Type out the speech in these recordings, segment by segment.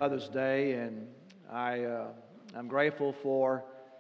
Mother's Day, and I'm grateful for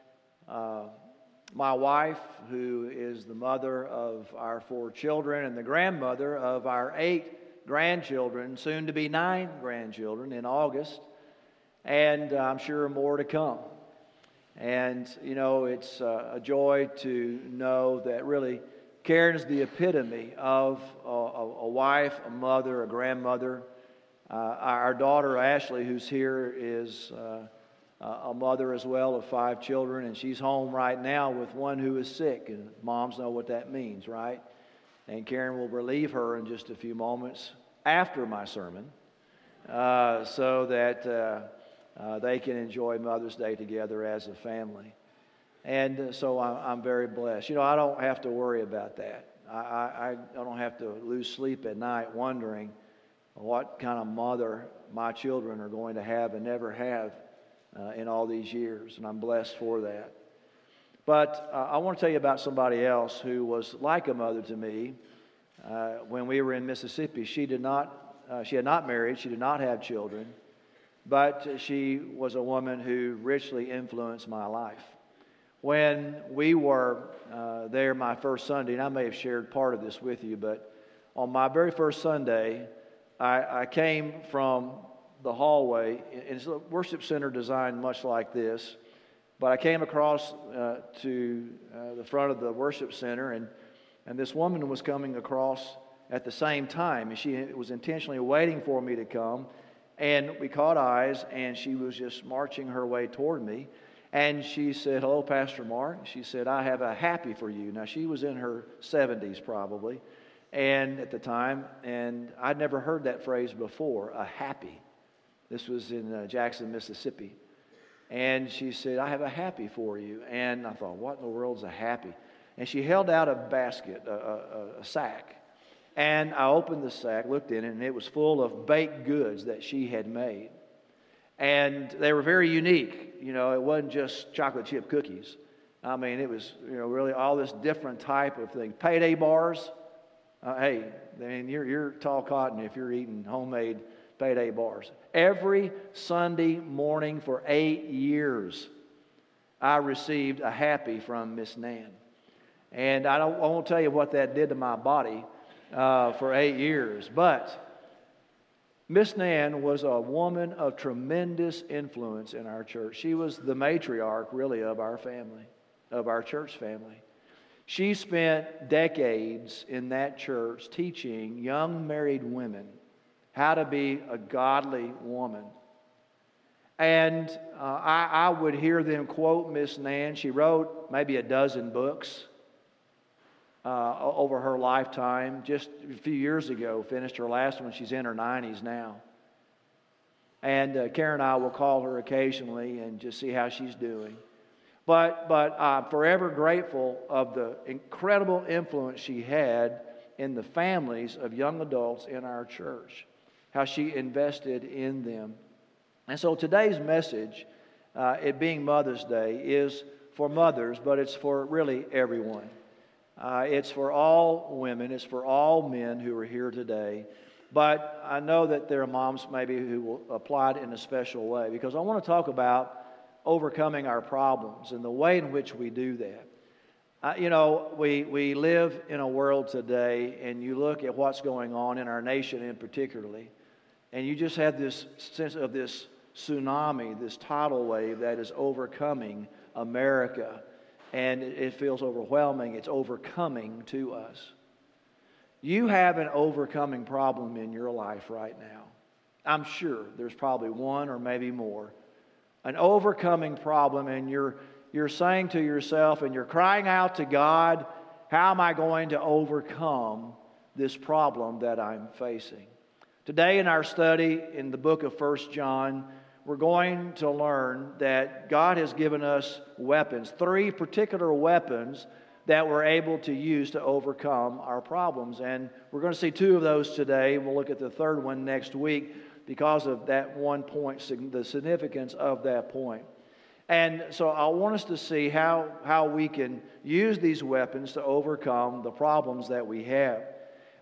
my wife, who is the mother of our 4 children and the grandmother of our 8 grandchildren, soon to be 9 grandchildren in August, and I'm sure more to come. And, you know, it's a joy to know that really Karen is the epitome of a wife, a mother, a grandmother. Our daughter, Ashley, who's here, is a mother as well of 5 children, and she's home right now with one who is sick, and moms know what that means, right? And Karen will relieve her in just a few moments after my sermon so that they can enjoy Mother's Day together as a family. And so I'm very blessed. You know, I don't have to worry about that. I don't have to lose sleep at night wondering what kind of mother my children are going to have and never have in all these years, and I'm blessed for that. But I want to tell you about somebody else who was like a mother to me. When we were in Mississippi, she had not married, she did not have children, but she was a woman who richly influenced my life. When we were there my first Sunday, and I may have shared part of this with you, but on my very first Sunday, I came from the hallway. It's a worship center designed much like this, but I came across to the front of the worship center, and this woman was coming across at the same time, and she was intentionally waiting for me to come, and we caught eyes, and she was just marching her way toward me, and she said, "Hello, Pastor Mark." She said, "I have a happy for you." Now, she was in her 70s probably, and at the time, and I'd never heard that phrase before, a happy. This was in Jackson, Mississippi. And she said, "I have a happy for you." And I thought, what in the world is a happy? And she held out a basket, a sack. And I opened the sack, looked in it, and it was full of baked goods that she had made. And they were very unique. You know, it wasn't just chocolate chip cookies. I mean, it was, you know, really all this different type of thing. Payday bars. Hey, I mean, you're tall cotton if you're eating homemade payday bars. Every Sunday morning for 8 years, I received a happy from Miss Nan. And I won't tell you what that did to my body for 8 years. But Miss Nan was a woman of tremendous influence in our church. She was the matriarch, really, of our family, of our church family. She spent decades in that church teaching young married women how to be a godly woman. And I would hear them quote Miss Nan. She wrote maybe a dozen books over her lifetime. Just a few years ago, finished her last one. She's in her 90s now. And Karen and I will call her occasionally and just see how she's doing. But I'm forever grateful of the incredible influence she had in the families of young adults in our church, how she invested in them. And so today's message, it being Mother's Day, is for mothers, but it's for really everyone. It's for all women, it's for all men who are here today. But I know that there are moms maybe who will apply it in a special way, because I want to talk about overcoming our problems and the way in which we do that. You know, we live in a world today, and you look at what's going on in our nation in particularly, and you just have this sense of this tsunami, this tidal wave that is overcoming America, and it feels overwhelming. It's overcoming to us. You have an overcoming problem in your life right now. I'm sure there's probably one or maybe more. An overcoming problem, and you're saying to yourself, and you're crying out to God, how am I going to overcome this problem that I'm facing? Today in our study in the book of 1 John, we're going to learn that God has given us weapons, 3 particular weapons that we're able to use to overcome our problems. And we're going to see 2 of those today. We'll look at the third one next week because of that one point, the significance of that point. And so I want us to see how we can use these weapons to overcome the problems that we have.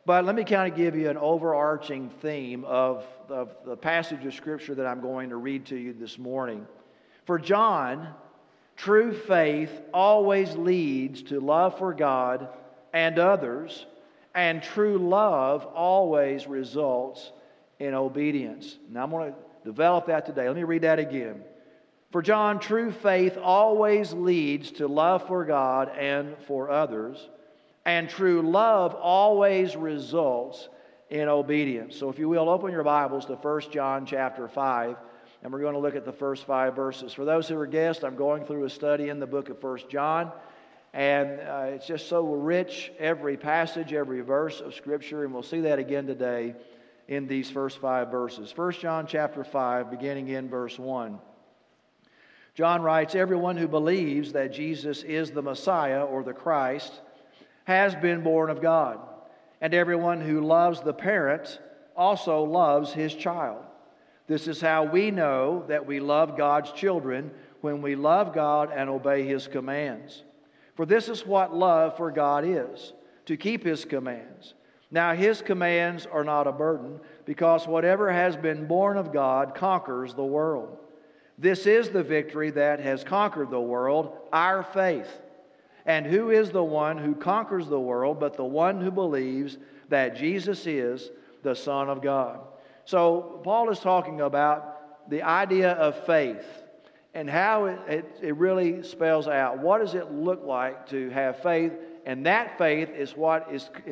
But let me kind of give you an overarching theme of the passage of Scripture that I'm going to read to you this morning. For John, true faith always leads to love for God and others, and true love always results in obedience. Now I'm going to develop that today. Let me read that again. For John, true faith always leads to love for God and for others, and true love always results in obedience. So if you will, open your Bibles to 1 John chapter 5, and we're going to look at the first 5 verses. For those who are guests, I'm going through a study in the book of 1 John, and it's just so rich, every passage, every verse of Scripture, and we'll see that again today in these first 5 verses. 1 John chapter 5, beginning in verse 1. John writes, "Everyone who believes that Jesus is the Messiah or the Christ has been born of God. And everyone who loves the parent also loves his child. This is how we know that we love God's children, when we love God and obey His commands. For this is what love for God is, to keep His commands. Now His commands are not a burden, because whatever has been born of God conquers the world. This is the victory that has conquered the world, our faith. And who is the one who conquers the world but the one who believes that Jesus is the Son of God?" So Paul is talking about the idea of faith and how it really spells out. What does it look like to have faith? And that faith is what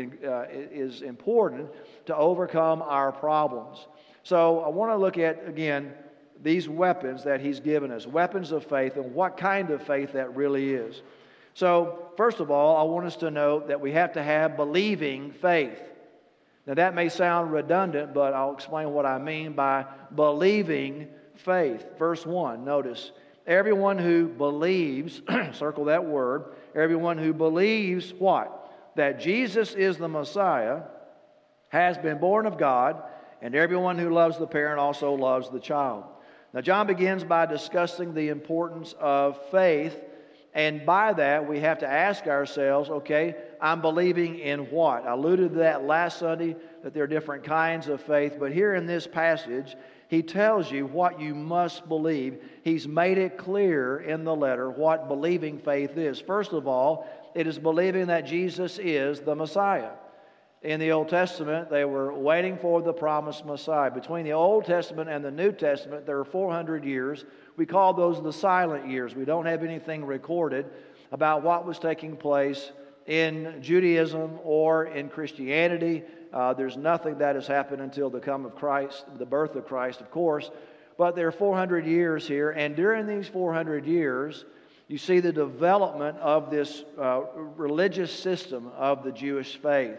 is important to overcome our problems. So I want to look at, again, these weapons that he's given us, weapons of faith, and what kind of faith that really is. So, first of all, I want us to note that we have to have believing faith. Now, that may sound redundant, but I'll explain what I mean by believing faith. Verse 1, notice, everyone who believes, circle that word, everyone who believes what? That Jesus is the Messiah has been born of God, and everyone who loves the parent also loves the child. Now, John begins by discussing the importance of faith. And by that, we have to ask ourselves, okay, I'm believing in what? I alluded to that last Sunday, that there are different kinds of faith. But here in this passage, he tells you what you must believe. He's made it clear in the letter what believing faith is. First of all, it is believing that Jesus is the Messiah. In the Old Testament, they were waiting for the promised Messiah. Between the Old Testament and the New Testament, there are 400 years. We call those the silent years. We don't have anything recorded about what was taking place in Judaism or in Christianity. There's nothing that has happened until the come of Christ, the birth of Christ, of course. But there are 400 years here, and during these 400 years, you see the development of this religious system of the Jewish faith.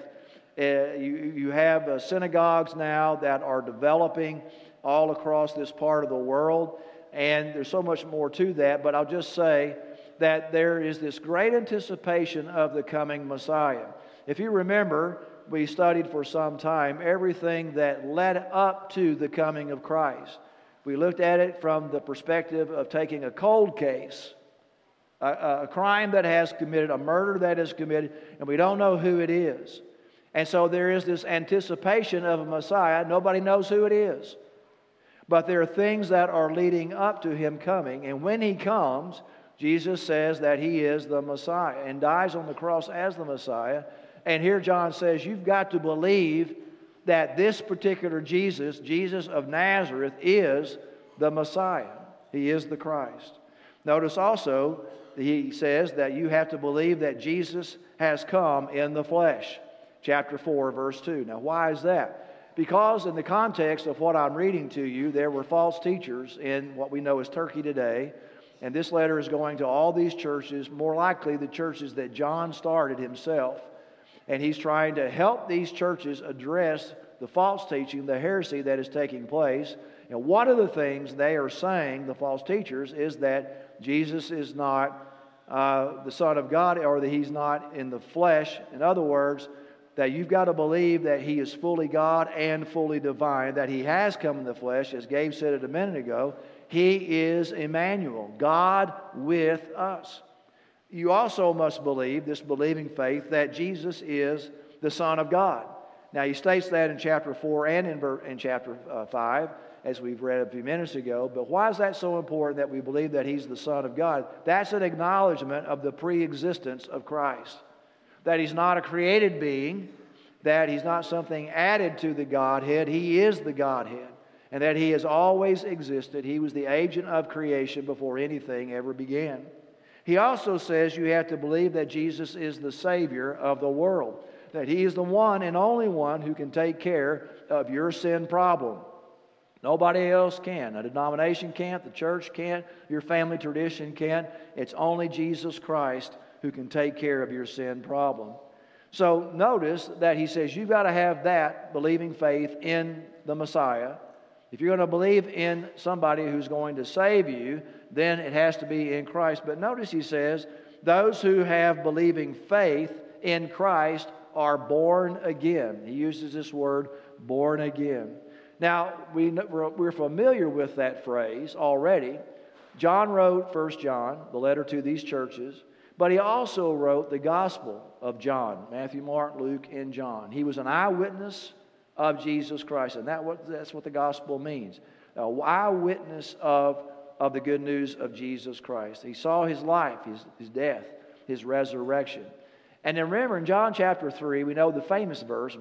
You have synagogues now that are developing all across this part of the world, and there's so much more to that, but I'll just say that there is this great anticipation of the coming Messiah. If you remember, we studied for some time everything that led up to the coming of Christ. We looked at it from the perspective of taking a cold case, a crime that has committed, a murder that is committed, and we don't know who it is. And so there is this anticipation of a Messiah. Nobody knows who it is. But there are things that are leading up to Him coming. And when He comes, Jesus says that He is the Messiah and dies on the cross as the Messiah. And here John says, you've got to believe that this particular Jesus, Jesus of Nazareth, is the Messiah. He is the Christ. Notice also, he says that you have to believe that Jesus has come in the flesh. Chapter 4, verse 2. Now, why is that? Because in the context of what I'm reading to you, there were false teachers in what we know as Turkey today. And this letter is going to all these churches, more likely the churches that John started himself. And he's trying to help these churches address the false teaching, the heresy that is taking place. And one of the things they are saying, the false teachers, is that Jesus is not the Son of God, or that He's not in the flesh. In other words, that you've got to believe that He is fully God and fully divine, that He has come in the flesh, as Gabe said it a minute ago. He is Emmanuel, God with us. You also must believe, this believing faith, that Jesus is the Son of God. Now, he states that in chapter 4 and in chapter 5, as we've read a few minutes ago. But why is that so important that we believe that He's the Son of God? That's an acknowledgement of the pre-existence of Christ. That He's not a created being, that He's not something added to the Godhead. He is the Godhead. And that He has always existed. He was the agent of creation before anything ever began. He also says you have to believe that Jesus is the Savior of the world. That He is the one and only one who can take care of your sin problem. Nobody else can. A denomination can't. The church can't. Your family tradition can't. It's only Jesus Christ who can take care of your sin problem. So notice that he says you've got to have that believing faith in the Messiah. If you're going to believe in somebody who's going to save you, then it has to be in Christ. But notice he says, those who have believing faith in Christ are born again. He uses this word, born again. Now, we're familiar with that phrase already. John wrote 1 John, the letter to these churches, but he also wrote the Gospel of John, Matthew, Mark, Luke, and John. He was an eyewitness of Jesus Christ, and that's what the Gospel means. An eyewitness of the good news of Jesus Christ. He saw His life, His death, His resurrection. And then remember, in John chapter 3, we know the famous verse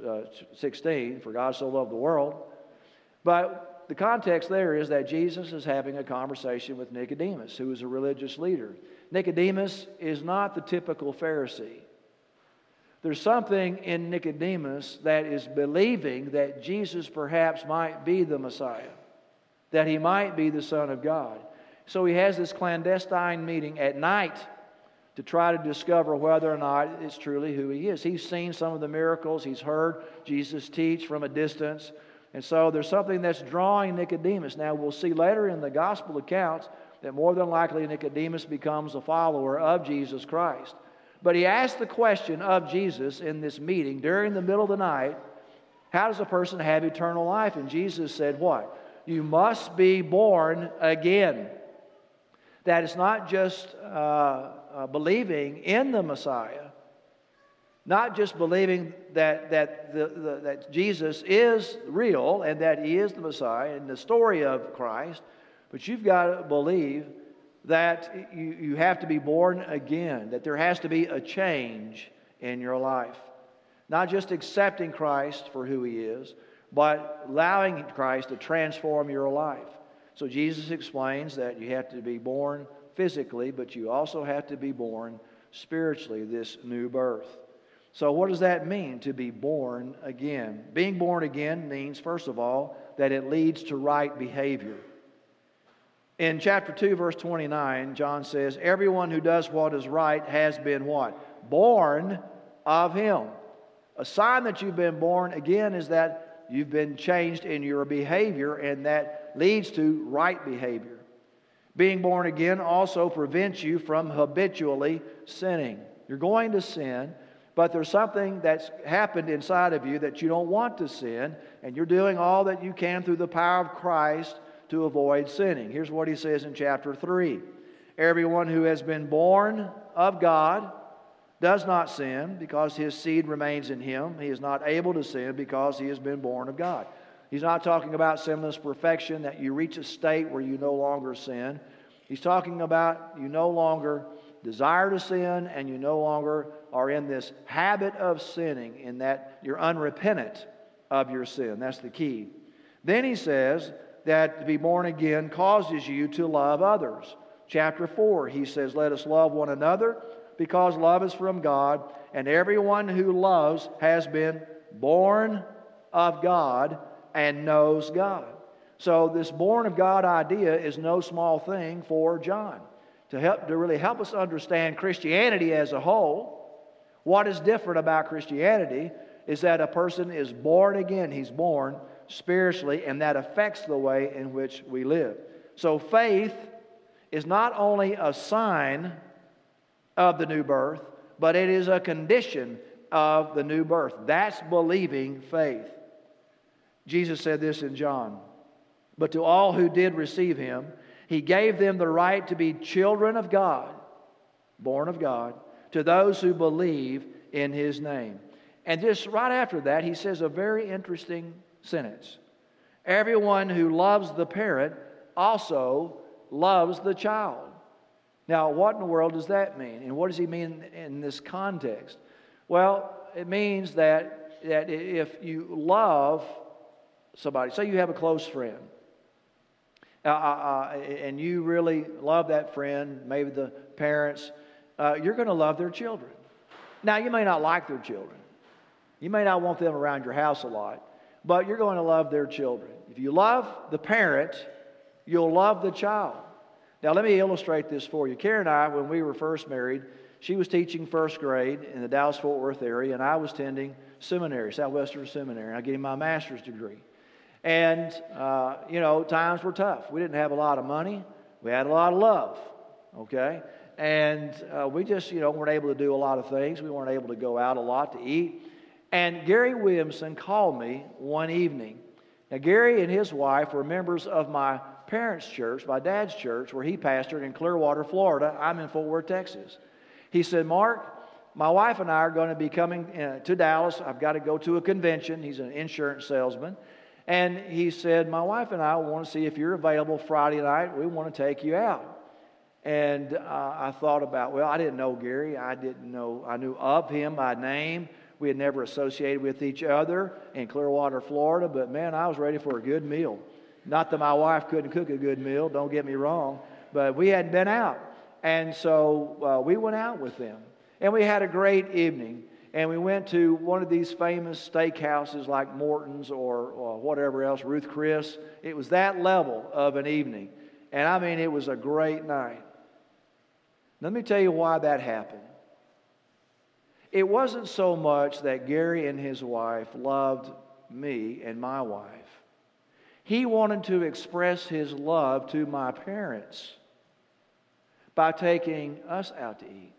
16, for God so loved the world. But the context there is that Jesus is having a conversation with Nicodemus, who is a religious leader. Nicodemus is not the typical Pharisee. There's something in Nicodemus that is believing that Jesus perhaps might be the Messiah, that He might be the Son of God. So he has this clandestine meeting at night to try to discover whether or not it's truly who He is. He's seen some of the miracles. He's heard Jesus teach from a distance. And so there's something that's drawing Nicodemus. Now, we'll see later in the gospel accounts that more than likely Nicodemus becomes a follower of Jesus Christ. But he asked the question of Jesus in this meeting during the middle of the night, how does a person have eternal life? And Jesus said what? You must be born again. That it's not just believing in the Messiah, not just believing that Jesus is real and that He is the Messiah and the story of Christ, but you've got to believe that you have to be born again, that there has to be a change in your life. Not just accepting Christ for who He is, but allowing Christ to transform your life. So Jesus explains that you have to be born physically, but you also have to be born spiritually, this new birth. So what does that mean, to be born again? Being born again means, first of all, that it leads to right behavior. In chapter 2, verse 29, John says, everyone who does what is right has been what? Born of Him. A sign that you've been born again is that you've been changed in your behavior, and that leads to right behavior. Being born again also prevents you from habitually sinning. You're going to sin, but there's something that's happened inside of you that you don't want to sin, and you're doing all that you can through the power of Christ to avoid sinning. Here's what he says in chapter 3. Everyone who has been born of God does not sin because his seed remains in him. He is not able to sin because he has been born of God. He's not talking about sinless perfection, that you reach a state where you no longer sin. He's talking about you no longer desire to sin, and you no longer are in this habit of sinning, in that you're unrepentant of your sin. That's the key. Then he says that to be born again causes you to love others. Chapter 4, he says, let us love one another because love is from God, and everyone who loves has been born of God and knows God. So this born of God idea is no small thing for John. To really help us understand Christianity as a whole, what is different about Christianity is that a person is born again. He's born spiritually, and that affects the way in which we live. So faith is not only a sign of the new birth, but it is a condition of the new birth. That's believing faith. Jesus said this in John, but to all who did receive Him, He gave them the right to be children of God, born of God, to those who believe in His name. And just right after that, he says a very interesting sentence. Everyone who loves the parent also loves the child. Now, what in the world does that mean? And what does he mean in this context? Well, it means that if you love somebody, say you have a close friend, and you really love that friend, maybe the parents, you're going to love their children. Now, you may not like their children. You may not want them around your house a lot, but you're going to love their children. If you love the parent, you'll love the child. Now, let me illustrate this for you. Karen and I, when we were first married, she was teaching first grade in the Dallas-Fort Worth area, and I was attending seminary, Southwestern Seminary. I getting my master's degree. And, times were tough. We didn't have a lot of money. We had a lot of love, okay? And we just, weren't able to do a lot of things. We weren't able to go out a lot to eat. And Gary Williamson called me one evening. Now, Gary and his wife were members of my parents' church, my dad's church, where he pastored in Clearwater, Florida. I'm in Fort Worth, Texas. He said, Mark, my wife and I are going to be coming to Dallas. I've got to go to a convention. He's an insurance salesman. And he said, my wife and I want to see if you're available Friday night. We want to take you out. And I thought about, well, I didn't know Gary. I knew of him by name. We had never associated with each other in Clearwater, Florida. But, man, I was ready for a good meal. Not that my wife couldn't cook a good meal, don't get me wrong, but we hadn't been out. And so we went out with them. And we had a great evening. And we went to one of these famous steakhouses like Morton's or whatever else, Ruth Chris. It was that level of an evening. And I mean, it was a great night. Let me tell you why that happened. It wasn't so much that Gary and his wife loved me and my wife. He wanted to express his love to my parents by taking us out to eat.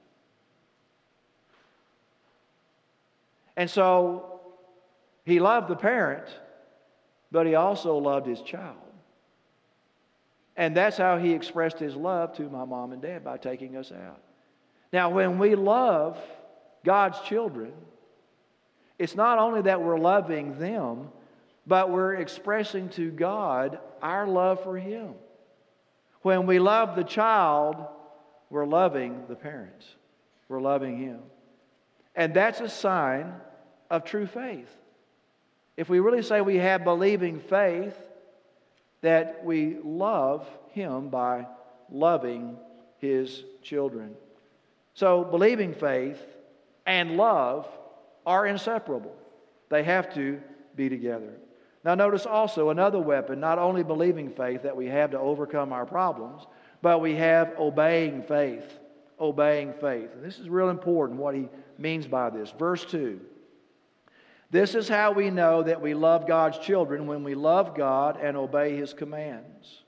And so he loved the parent, but he also loved his child. And that's how he expressed his love to my mom and dad, by taking us out. Now, when we love God's children, it's not only that we're loving them, but we're expressing to God our love for Him. When we love the child, we're loving the parents. We're loving Him. And that's a sign of true faith. If we really say we have believing faith, that we love Him by loving His children. So believing faith and love are inseparable. They have to be together. Now notice also another weapon, not only believing faith that we have to overcome our problems, but we have obeying faith. Obeying faith. And this is real important, what he means by this. Verse 2. This is how we know that we love God's children, when we love God and obey His commands.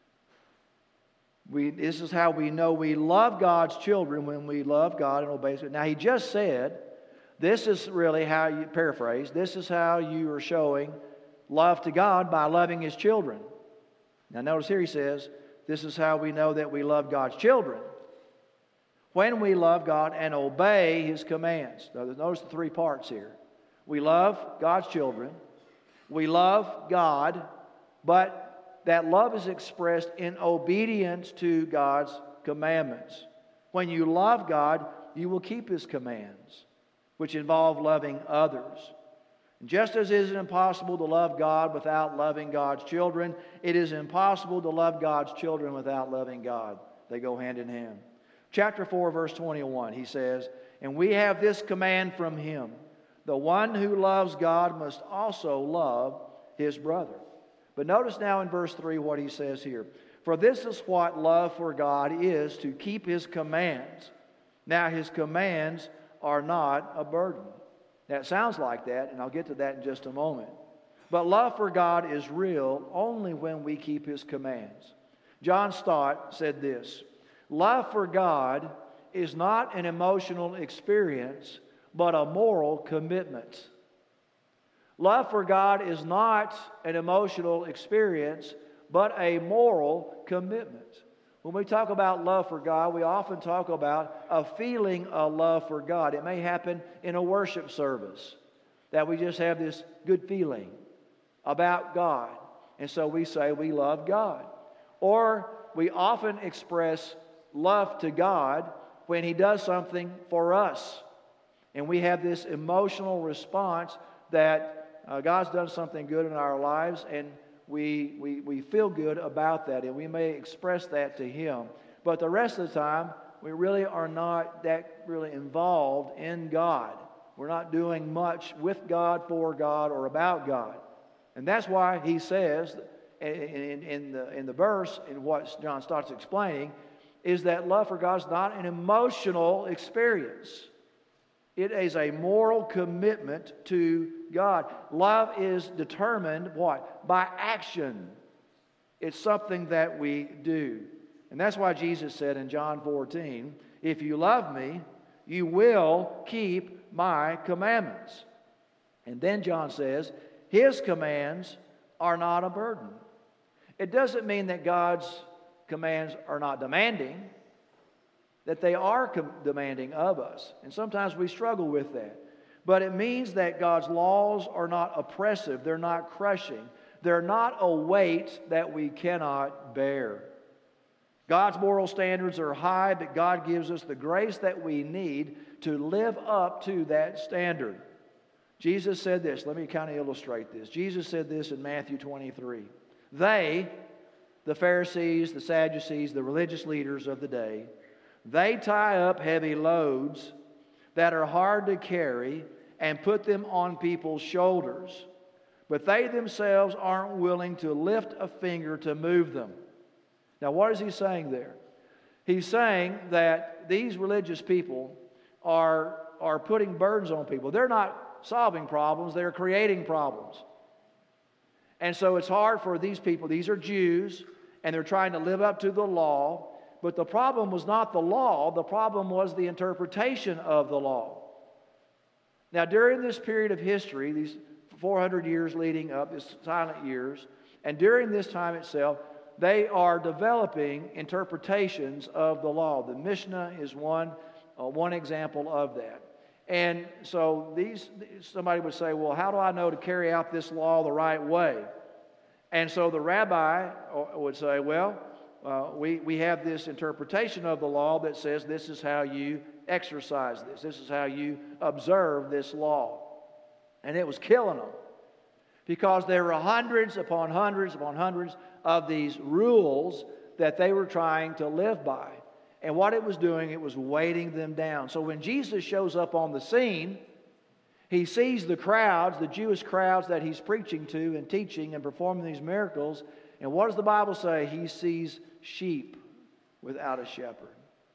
This is how we know we love God's children, when we love God and obey His commands. Now he just said, this is really how you, paraphrase, this is how you are showing love to God, by loving His children. Now notice here he says, this is how we know that we love God's children, when we love God and obey His commands. Now notice the three parts here. We love God's children, we love God, but that love is expressed in obedience to God's commandments. When you love God, you will keep His commands, which involve loving others. Just as it is impossible to love God without loving God's children, it is impossible to love God's children without loving God. They go hand in hand. Chapter 4, verse 21, he says, and we have this command from Him: the one who loves God must also love his brother. But notice now in verse 3 what he says here. For this is what love for God is, to keep His commands. Now His commands are not a burden. Now it sounds like that, and I'll get to that in just a moment. But love for God is real only when we keep His commands. John Stott said this: love for God is not an emotional experience, but a moral commitment. Love for God is not an emotional experience, but a moral commitment. When we talk about love for God, we often talk about a feeling of love for God. It may happen in a worship service. that we just have this good feeling about God. And so we say we love God. Or we often express love to God when He does something for us. And we have this emotional response that God's done something good in our lives, and we feel good about that, and we may express that to Him. But the rest of the time, we really are not that really involved in God. We're not doing much with God, for God, or about God. And that's why he says in the verse, in what John starts explaining, is that love for God is not an emotional experience. It is a moral commitment to God. Love is determined, what? By action. It's something that we do. And that's why Jesus said in John 14, if you love me, you will keep my commandments. And then John says, His commands are not a burden. It doesn't mean that God's commands are not demanding, that they are demanding of us. And sometimes we struggle with that. But it means that God's laws are not oppressive, they're not crushing, they're not a weight that we cannot bear. God's moral standards are high, but God gives us the grace that we need to live up to that standard. Jesus said this. Let me kind of illustrate this. Jesus said this in Matthew 23. They, the Pharisees, the Sadducees, the religious leaders of the day, they tie up heavy loads that are hard to carry and put them on people's shoulders, but they themselves aren't willing to lift a finger to move them. Now, what is he saying there? He's saying that these religious people are putting burdens on people. They're not solving problems, they're creating problems. And so it's hard for these people. These are Jews, and they're trying to live up to the law. But the problem was not the law, the problem was the interpretation of the law. Now, during this period of history, these 400 years leading up, these silent years, and during this time itself, they are developing interpretations of the law. The Mishnah is one example of that. And so somebody would say, well, how do I know to carry out this law the right way? And so the rabbi would say, well, we have this interpretation of the law that says this is how you exercise this. This is how you observe this law. And it was killing them, because there were hundreds upon hundreds upon hundreds of these rules that they were trying to live by. And what it was doing, it was weighting them down. So when Jesus shows up on the scene, he sees the crowds, the Jewish crowds that he's preaching to and teaching and performing these miracles. And what does the Bible say? He sees sheep without a shepherd.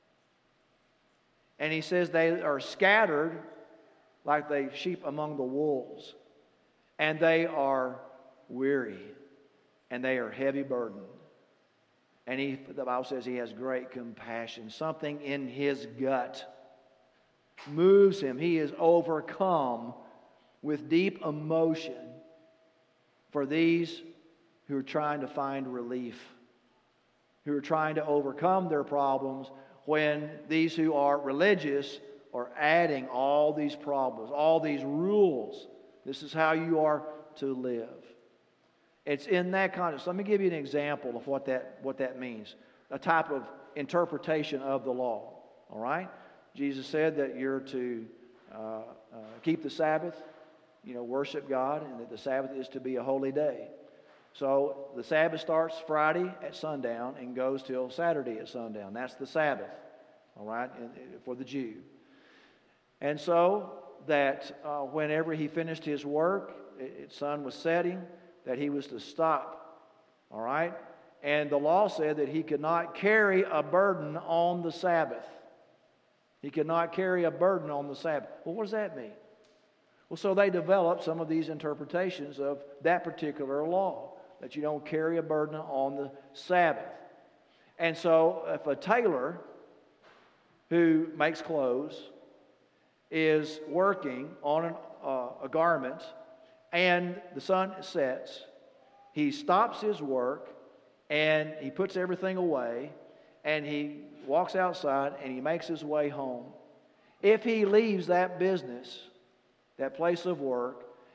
And he says they are scattered like the sheep among the wolves. And they are weary. And they are heavy burdened. And the Bible says he has great compassion. Something in his gut moves him. He is overcome with deep emotion for these who are trying to find relief, who are trying to overcome their problems, when these who are religious are adding all these problems, all these rules. This is how you are to live. It's in that context. Let me give you an example of what that means. A type of interpretation of the law. All right? Jesus said that you're to keep the Sabbath, worship God, and that the Sabbath is to be a holy day. So the Sabbath starts Friday at sundown and goes till Saturday at sundown. That's the Sabbath, all right, for the Jew. And so that whenever he finished his work, sun was setting, that he was to stop, all right? And the law said that he could not carry a burden on the Sabbath. He could not carry a burden on the Sabbath. Well, what does that mean? Well, so they developed some of these interpretations of that particular law, that you don't carry a burden on the Sabbath. And so if a tailor who makes clothes is working on a garment and the sun sets, he stops his work and he puts everything away and he walks outside and he makes his way home. If he leaves that business, that place of work,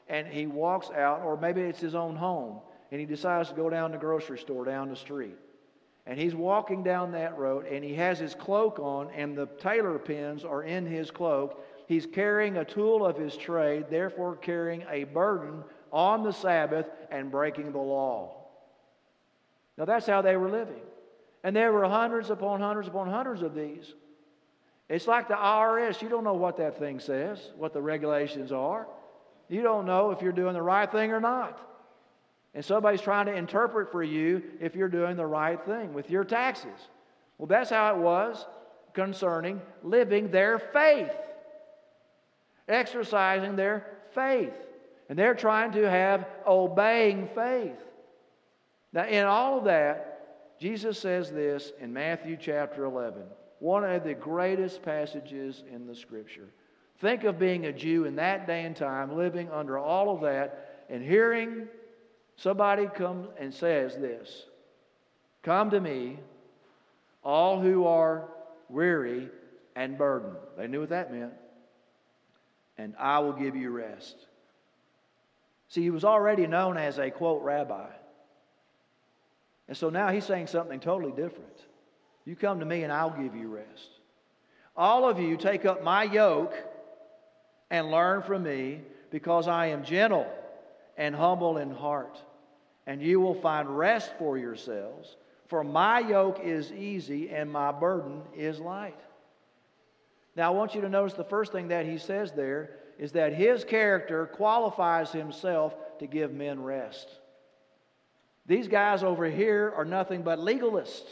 and he walks out, or maybe it's his own home, and he decides to go down to the grocery store down the street. And he's walking down that road, and he has his cloak on, and the tailor pins are in his cloak. He's carrying a tool of his trade, therefore carrying a burden on the Sabbath and breaking the law. Now that's how they were living. And there were hundreds upon hundreds upon hundreds of these. It's like the IRS. You don't know what that thing says, what the regulations are. You don't know if you're doing the right thing or not. And somebody's trying to interpret for you if you're doing the right thing with your taxes. Well, that's how it was concerning living their faith. Exercising their faith. And they're trying to have obeying faith. Now, in all of that, Jesus says this in Matthew chapter 11. One of the greatest passages in the Scripture. Think of being a Jew in that day and time, living under all of that, and hearing somebody come and says this, "Come to me, all who are weary and burdened." They knew what that meant. "And I will give you rest." See, he was already known as a, quote, rabbi. And so now he's saying something totally different. You come to me and I'll give you rest. All of you take up my yoke and learn from me, because I am gentle and humble in heart, and you will find rest for yourselves. For my yoke is easy and my burden is light. Now I want you to notice the first thing that he says there is that his character qualifies himself to give men rest. These guys over here are nothing but legalists.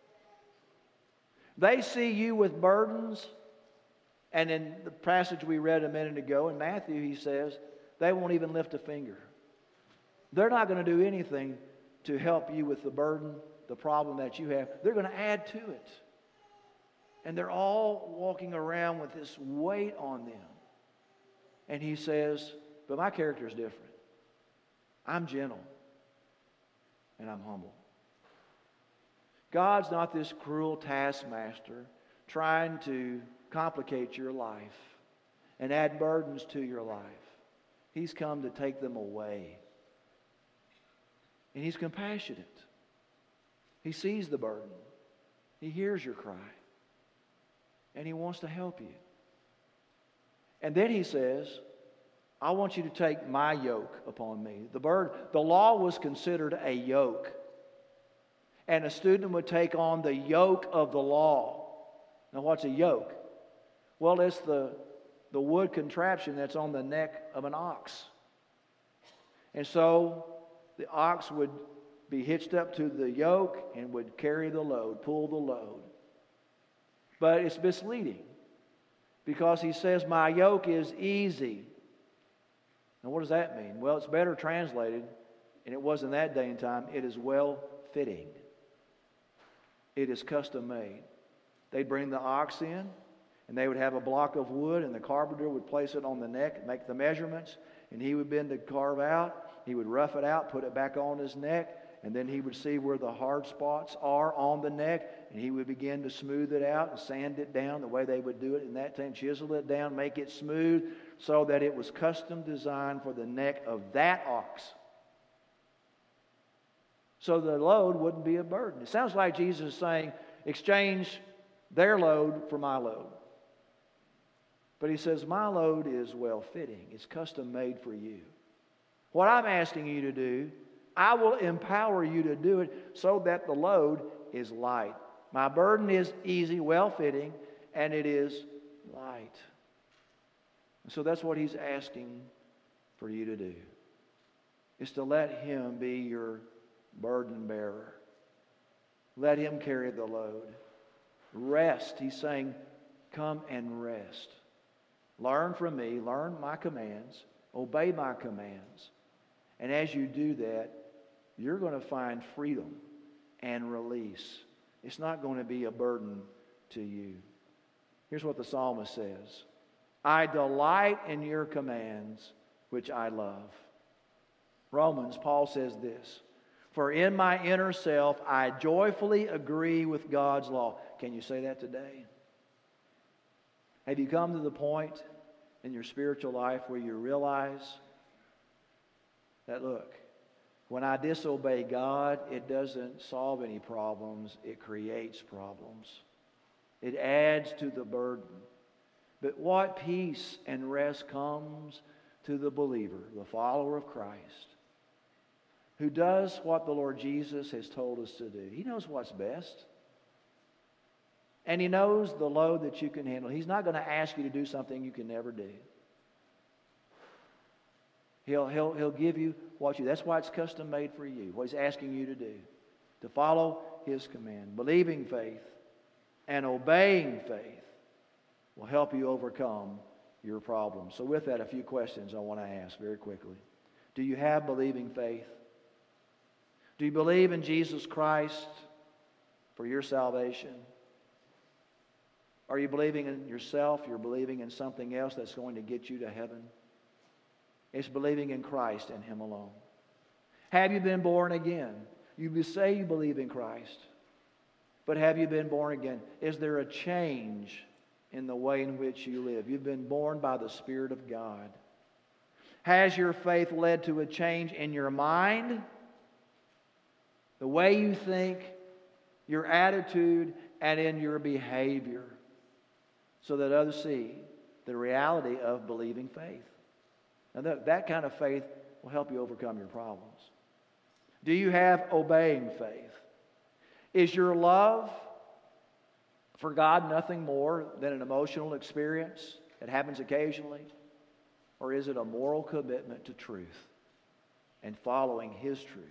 They see you with burdens, and in the passage we read a minute ago in Matthew, he says, they won't even lift a finger. They're not going to do anything to help you with the burden, the problem that you have. They're going to add to it. And they're all walking around with this weight on them. And he says, but my character is different. I'm gentle and I'm humble. God's not this cruel taskmaster trying to complicate your life and add burdens to your life. He's come to take them away. And he's compassionate. He sees the burden. He hears your cry. And he wants to help you. And then he says, I want you to take my yoke upon me. The law was considered a yoke. And a student would take on the yoke of the law. Now what's a yoke? Well, it's the wood contraption that's on the neck of an ox. And so the ox would be hitched up to the yoke and would carry the load, pull the load. But it's misleading because he says, my yoke is easy. Now what does that mean? Well, it's better translated, and it was in that day and time, it is well-fitting. It is custom made. They'd bring the ox in, and they would have a block of wood, and the carpenter would place it on the neck, make the measurements, and he would bend to carve out. He would rough it out, put it back on his neck, and then he would see where the hard spots are on the neck, and he would begin to smooth it out and sand it down the way they would do it in that time, chisel it down, make it smooth, so that it was custom designed for the neck of that ox. So the load wouldn't be a burden. It sounds like Jesus is saying, exchange their load for my load. But he says, my load is well-fitting. It's custom made for you. What I'm asking you to do, I will empower you to do it so that the load is light. My burden is easy, well-fitting, and it is light. And so that's what he's asking for you to do, is to let him be your burden bearer. Let him carry the load. Rest. He's saying, come and rest. Learn from me. Learn my commands. Obey my commands. And as you do that, you're going to find freedom and release. It's not going to be a burden to you. Here's what the psalmist says. I delight in your commands, which I love. Romans, Paul says this. For in my inner self, I joyfully agree with God's law. Can you say that today? Have you come to the point in your spiritual life where you realize that, look, when I disobey God, it doesn't solve any problems. It creates problems. It adds to the burden. But what peace and rest comes to the believer, the follower of Christ, who does what the Lord Jesus has told us to do. He knows what's best. And He knows the load that you can handle. He's not going to ask you to do something you can never do. He'll give you what you... That's why it's custom made for you. What He's asking you to do. To follow His command. Believing faith and obeying faith will help you overcome your problems. So with that, a few questions I want to ask very quickly. Do you have believing faith? Do you believe in Jesus Christ for your salvation? Are you believing in yourself? You're believing in something else that's going to get you to heaven? It's believing in Christ and Him alone. Have you been born again? You say you believe in Christ, but have you been born again? Is there a change in the way in which you live? You've been born by the Spirit of God. Has your faith led to a change in your mind, the way you think, your attitude, and in your behavior, so that others see the reality of believing faith? Now that kind of faith will help you overcome your problems. Do you have obeying faith? Is your love for God nothing more than an emotional experience that happens occasionally? Or is it a moral commitment to truth and following His truth?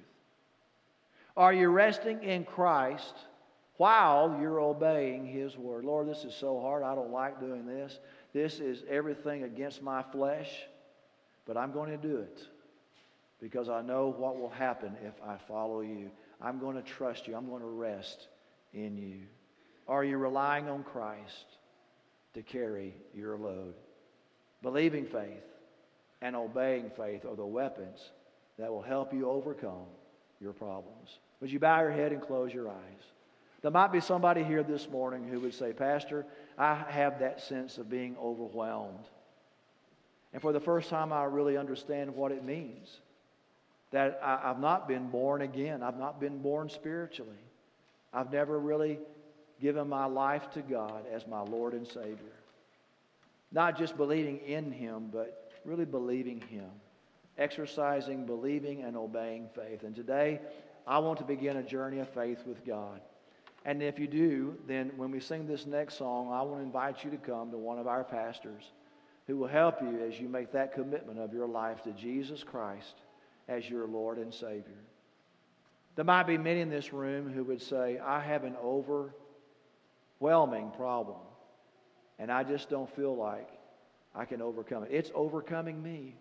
Are you resting in Christ while you're obeying His word? Lord, this is so hard. I don't like doing this. This is everything against my flesh. But I'm going to do it because I know what will happen if I follow You. I'm going to trust You. I'm going to rest in You. Are you relying on Christ to carry your load? Believing faith and obeying faith are the weapons that will help you overcome your problems. Would you bow your head and close your eyes? There might be somebody here this morning who would say, Pastor, I have that sense of being overwhelmed. And for the first time, I really understand what it means. That I've not been born again. I've not been born spiritually. I've never really given my life to God as my Lord and Savior. Not just believing in Him, but really believing Him. Exercising, believing, and obeying faith. And today, I want to begin a journey of faith with God. And if you do, then when we sing this next song, I want to invite you to come to one of our pastors who will help you as you make that commitment of your life to Jesus Christ as your Lord and Savior. There might be many in this room who would say, I have an overwhelming problem, and I just don't feel like I can overcome it. It's overcoming me.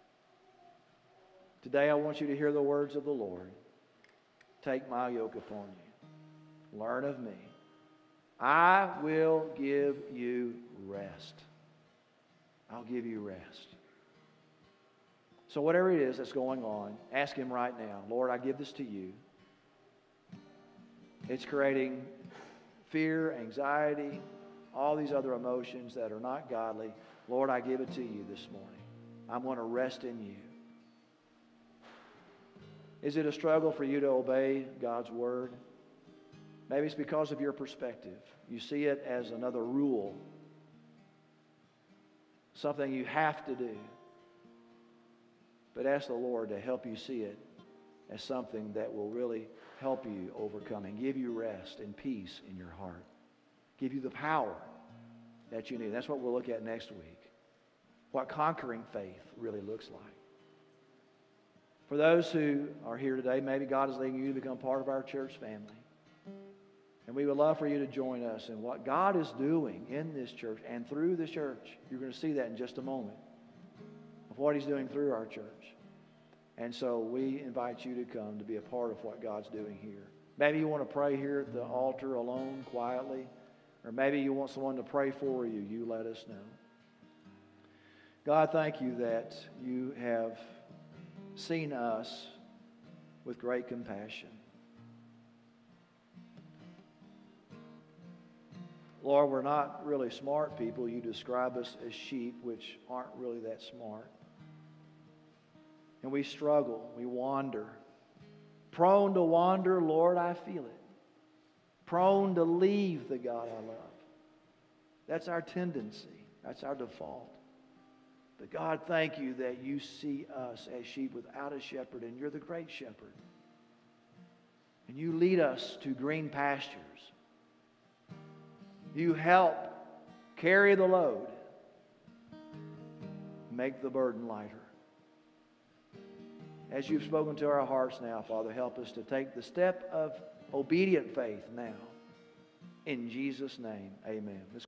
Today I want you to hear the words of the Lord. Take my yoke upon you. Learn of me. I will give you rest. I'll give you rest. So whatever it is that's going on, ask Him right now, Lord, I give this to You. It's creating fear, anxiety, all these other emotions that are not godly. Lord, I give it to You this morning. I'm going to rest in You. Is it a struggle for you to obey God's word? Maybe it's because of your perspective. You see it as another rule, something you have to do. But ask the Lord to help you see it as something that will really help you overcome and give you rest and peace in your heart. Give you the power that you need. That's what we'll look at next week. What conquering faith really looks like. For those who are here today, maybe God is leading you to become part of our church family. And we would love for you to join us in what God is doing in this church and through the church. You're going to see that in just a moment, of what He's doing through our church. And so we invite you to come to be a part of what God's doing here. Maybe you want to pray here at the altar alone, quietly. Or maybe you want someone to pray for you. You let us know. God, thank You that You have seen us with great compassion. Lord, we're not really smart people. You describe us as sheep, which aren't really that smart. And we struggle. We wander. Prone to wander, Lord, I feel it. Prone to leave the God I love. That's our tendency. That's our default. But God, thank you that you see us as sheep without a shepherd, and you're the great shepherd. And you lead us to green pastures. You help carry the load, make the burden lighter. As you've spoken to our hearts now, Father, help us to take the step of obedient faith now. In Jesus' name, amen.